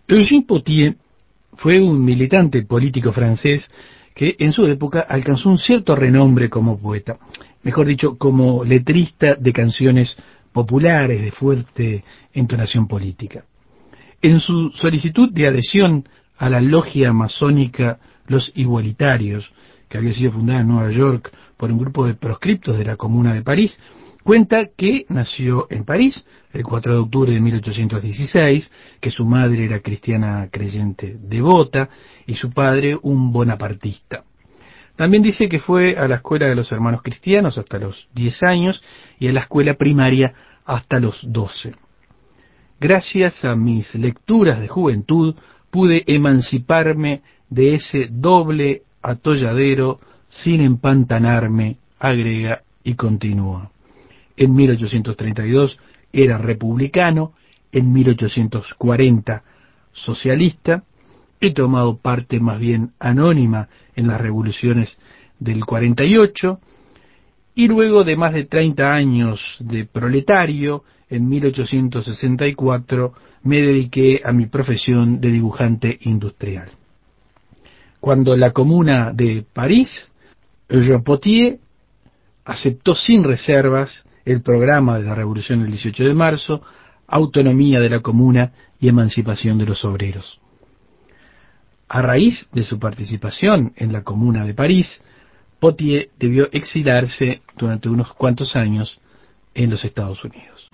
Eugène Pottier fue un militante político francés que en su época alcanzó un cierto renombre como poeta, mejor dicho, como letrista de canciones populares de fuerte entonación política. En su solicitud de adhesión a la logia masónica Los Igualitarios, que había sido fundada en Nueva York por un grupo de proscriptos de la Comuna de París, cuenta que nació en París el 4 de octubre de 1816, que su madre era cristiana creyente devota y su padre un bonapartista. También dice que fue a la escuela de los hermanos cristianos hasta los 10 años y a la escuela primaria hasta los 12. Gracias a mis lecturas de juventud pude emanciparme de ese doble atolladero sin empantanarme, agrega y continúa. En 1832 era republicano, en 1840 socialista, he tomado parte más bien anónima en las revoluciones del 48 y luego de más de 30 años de proletario, en 1864 me dediqué a mi profesión de dibujante industrial. Cuando la Comuna de París, Eugène Pottier aceptó sin reservas el programa de la Revolución del 18 de marzo, autonomía de la Comuna y emancipación de los obreros. A raíz de su participación en la Comuna de París, Pottier debió exilarse durante unos cuantos años en los Estados Unidos.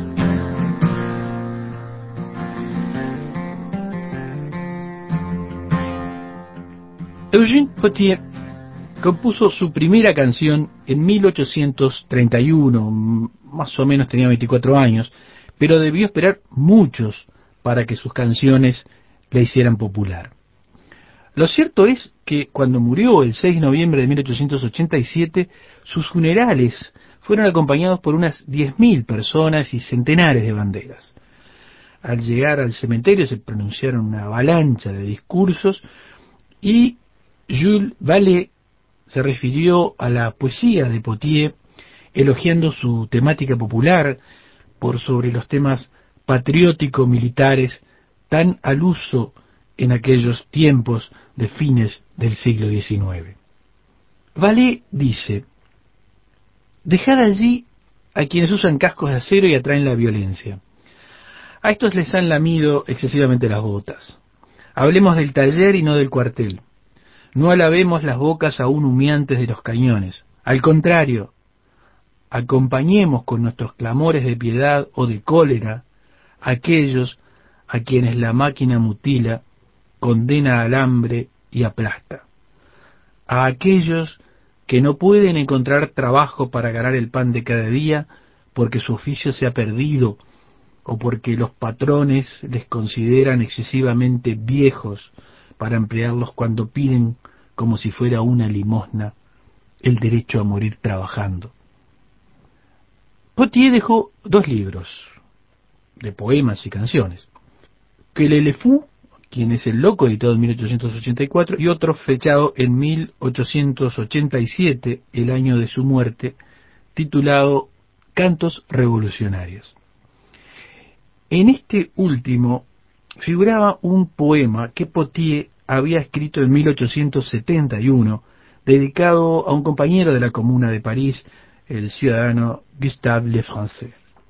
Eugène Pottier compuso su primera canción en 1831, más o menos tenía 24 años, pero debió esperar muchos para que sus canciones la hicieran popular. Lo cierto es que cuando murió el 6 de noviembre de 1887, sus funerales fueron acompañados por unas 10.000 personas y centenares de banderas. Al llegar al cementerio se pronunciaron una avalancha de discursos y Jules Vallée se refirió a la poesía de Pottier, elogiando su temática popular por sobre los temas patriótico-militares tan al uso en aquellos tiempos de fines del siglo XIX. Vallée dice: dejad allí a quienes usan cascos de acero y atraen la violencia. A estos les han lamido excesivamente las botas. Hablemos del taller y no del cuartel. No alabemos las bocas aún humeantes de los cañones. Al contrario, acompañemos con nuestros clamores de piedad o de cólera a aquellos a quienes la máquina mutila, condena al hambre y aplasta. A aquellos que no pueden encontrar trabajo para ganar el pan de cada día porque su oficio se ha perdido o porque los patrones les consideran excesivamente viejos para emplearlos cuando piden, como si fuera una limosna, el derecho a morir trabajando. Pottier dejó 2 libros de poemas y canciones: Que le fou, quien es el loco, editado en 1884, y otro fechado en 1887, el año de su muerte, titulado Cantos Revolucionarios. En este último figuraba un poema que Pottier había escrito en 1871, dedicado a un compañero de la Comuna de París, el ciudadano Gustave Lefrançais.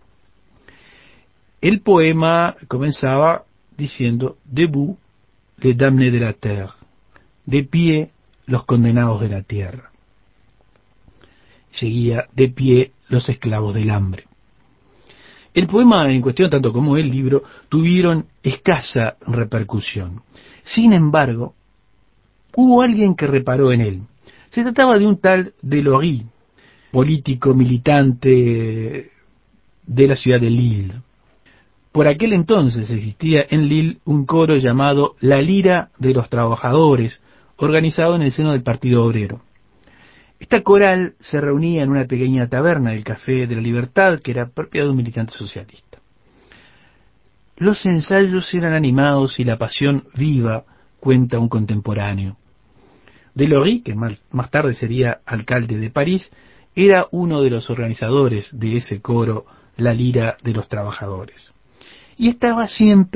El poema comenzaba diciendo: Debout les damnés de la terre, de pie los condenados de la tierra. Seguía: de pie los esclavos del hambre. El poema en cuestión, tanto como el libro, tuvieron escasa repercusión. Sin embargo, hubo alguien que reparó en él. Se trataba de un tal Delory, político militante de la ciudad de Lille. Por aquel entonces existía en Lille un coro llamado La Lira de los Trabajadores, organizado en el seno del Partido Obrero. Esta coral se reunía en una pequeña taberna del Café de la Libertad, que era propiedad de un militante socialista. Los ensayos eran animados y la pasión viva, cuenta un contemporáneo. Delory, que más tarde sería alcalde de París, era uno de los organizadores de ese coro, La Lira de los Trabajadores. Y estaba siempre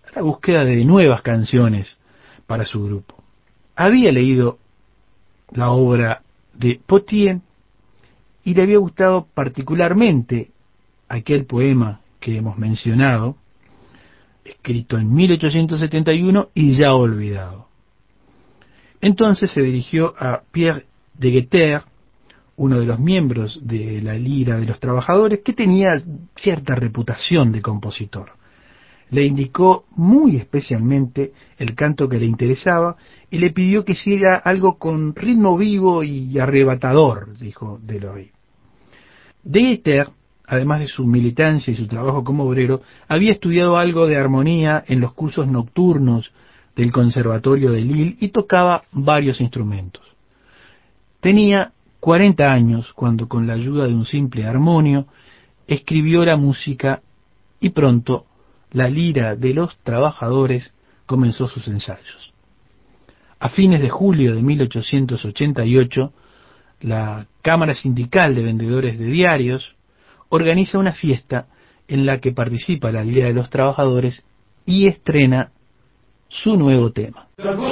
a la búsqueda de nuevas canciones para su grupo. Había leído la obra de Potier y le había gustado particularmente aquel poema que hemos mencionado, escrito en 1871 y ya olvidado. Entonces se dirigió a Pierre de Guetter, uno de los miembros de la Lira de los Trabajadores, que tenía cierta reputación de compositor. Le indicó muy especialmente el canto que le interesaba y le pidió que hiciera algo con ritmo vivo y arrebatador, dijo Delory. De Guetter, además de su militancia y su trabajo como obrero, había estudiado algo de armonía en los cursos nocturnos del Conservatorio de Lille y tocaba varios instrumentos. Tenía 40 años cuando, con la ayuda de un simple armonio, escribió la música y pronto la Lira de los Trabajadores comenzó sus ensayos. A fines de julio de 1888, la Cámara Sindical de Vendedores de Diarios organiza una fiesta en la que participa la Lira de los Trabajadores y estrena su nuevo tema.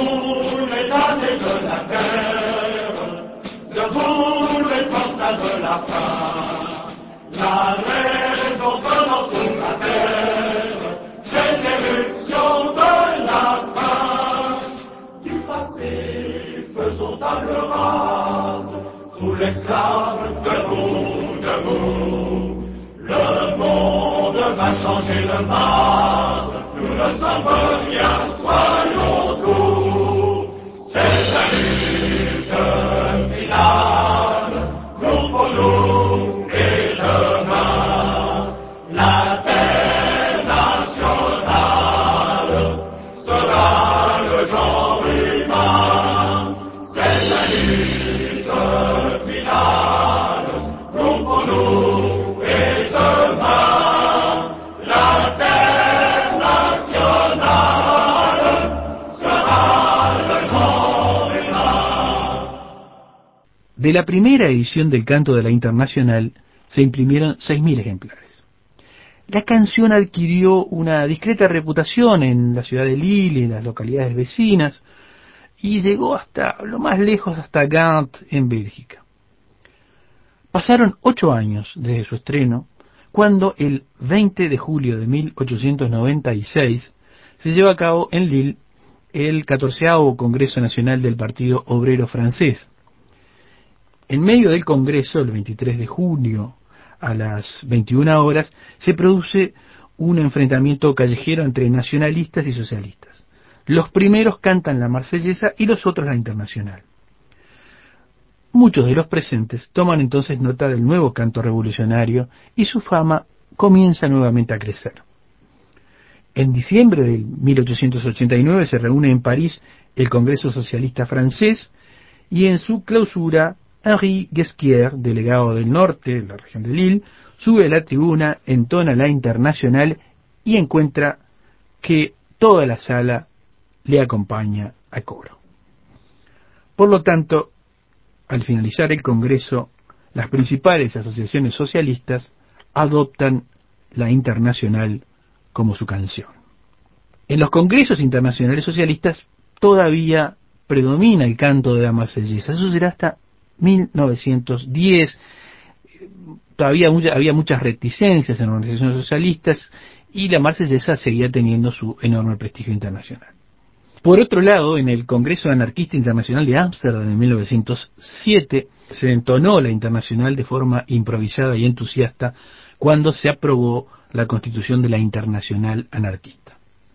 Sous l'esclave, debout, debout, le monde va changer de base, nous ne sommes rien, soyons tous, c'est la lutte finale, nous pour nous et demain, la terre nationale sera le genre humain, c'est la lutte. De la primera edición del Canto de la Internacional se imprimieron 6.000 ejemplares. La canción adquirió una discreta reputación en la ciudad de Lille y en las localidades vecinas y llegó hasta lo más lejos, hasta Gand, en Bélgica. Pasaron 8 años desde su estreno, cuando el 20 de julio de 1896 se llevó a cabo en Lille el 14º Congreso Nacional del Partido Obrero Francés. En medio del Congreso, el 23 de junio, a las 21 horas, se produce un enfrentamiento callejero entre nacionalistas y socialistas. Los primeros cantan la Marsellesa y los otros la Internacional. Muchos de los presentes toman entonces nota del nuevo canto revolucionario y su fama comienza nuevamente a crecer. En diciembre de 1889 se reúne en París el Congreso Socialista Francés y en su clausura Henri Guesquière, delegado del norte, de la región de Lille, sube a la tribuna, entona la Internacional y encuentra que toda la sala le acompaña a coro. Por lo tanto, al finalizar el Congreso, las principales asociaciones socialistas adoptan la Internacional como su canción. En los congresos internacionales socialistas todavía predomina el canto de la Marsellesa. Eso será hasta 1910. Todavía había muchas reticencias en organizaciones socialistas y la Marsellesa seguía teniendo su enorme prestigio internacional. Por otro lado, en el Congreso Anarquista Internacional de Ámsterdam en 1907 se entonó la Internacional de forma improvisada y entusiasta cuando se aprobó la constitución de la Internacional Anarquista.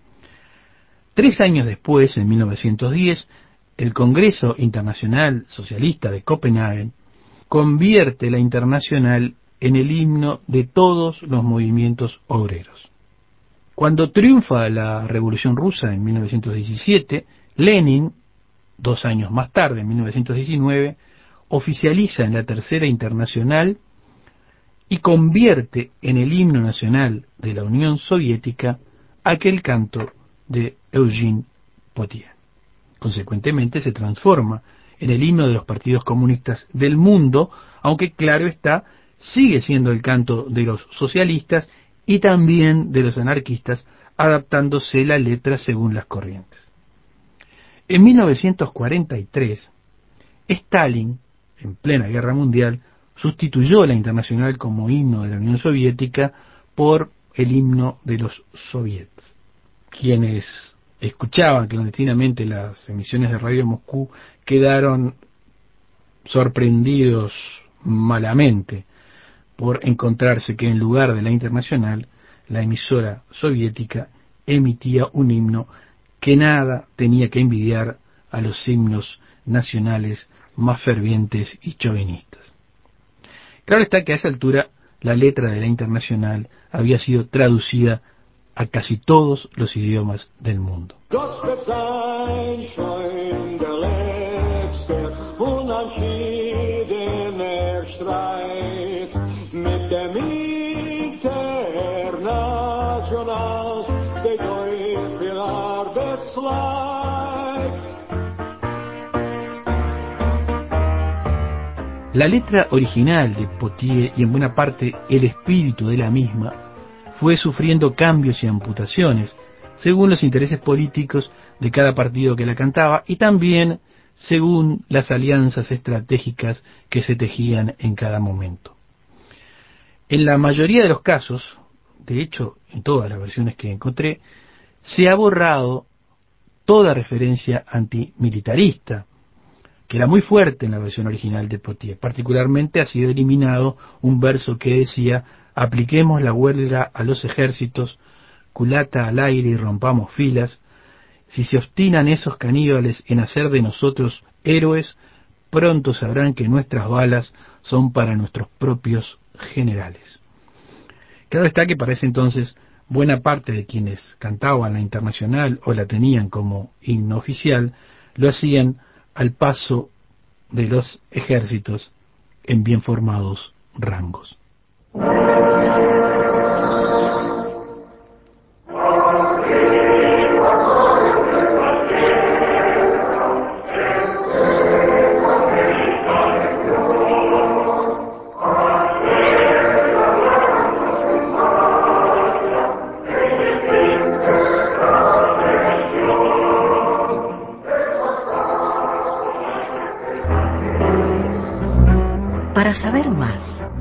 3 años después, en 1910, el Congreso Internacional Socialista de Copenhague convierte la Internacional en el himno de todos los movimientos obreros. Cuando triunfa la Revolución Rusa en 1917, Lenin, 2 años más tarde, en 1919, oficializa en la Tercera Internacional y convierte en el himno nacional de la Unión Soviética aquel canto de Eugène Potier. Consecuentemente se transforma en el himno de los partidos comunistas del mundo, aunque claro está, sigue siendo el canto de los socialistas y también de los anarquistas, adaptándose la letra según las corrientes. En 1943, Stalin, en plena guerra mundial, sustituyó la Internacional como himno de la Unión Soviética por el himno de los soviets. Quienes escuchaban clandestinamente las emisiones de Radio Moscú quedaron sorprendidos malamente por encontrarse que en lugar de la Internacional, la emisora soviética emitía un himno que nada tenía que envidiar a los himnos nacionales más fervientes y chauvinistas. Claro está que a esa altura la letra de la Internacional había sido traducida a casi todos los idiomas del mundo. La letra original de Potier y en buena parte el espíritu de la misma fue sufriendo cambios y amputaciones según los intereses políticos de cada partido que la cantaba y también según las alianzas estratégicas que se tejían en cada momento. En la mayoría de los casos, de hecho en todas las versiones que encontré, se ha borrado toda referencia antimilitarista, que era muy fuerte en la versión original de Potier. Particularmente ha sido eliminado un verso que decía: apliquemos la huelga a los ejércitos, culata al aire y rompamos filas. Si se obstinan esos caníbales en hacer de nosotros héroes, pronto sabrán que nuestras balas son para nuestros propios generales. Claro está que para ese entonces buena parte de quienes cantaban la Internacional o la tenían como himno oficial lo hacían al paso de los ejércitos en bien formados rangos. Para saber más.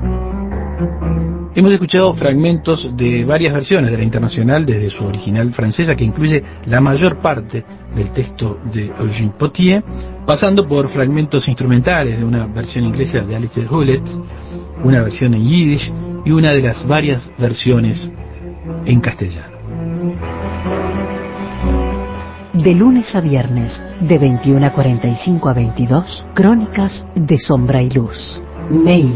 Hemos escuchado fragmentos de varias versiones de la Internacional desde su original francesa, que incluye la mayor parte del texto de Eugène Potier, pasando por fragmentos instrumentales de una versión inglesa de Alice Hewlett, una versión en yiddish y una de las varias versiones en castellano. De lunes a viernes, de 21:45 a 22, Crónicas de Sombra y Luz. Mail: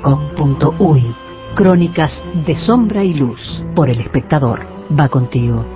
crónicas@elespectador.com.uy. Crónicas de Sombra y Luz, por El Espectador. Va contigo.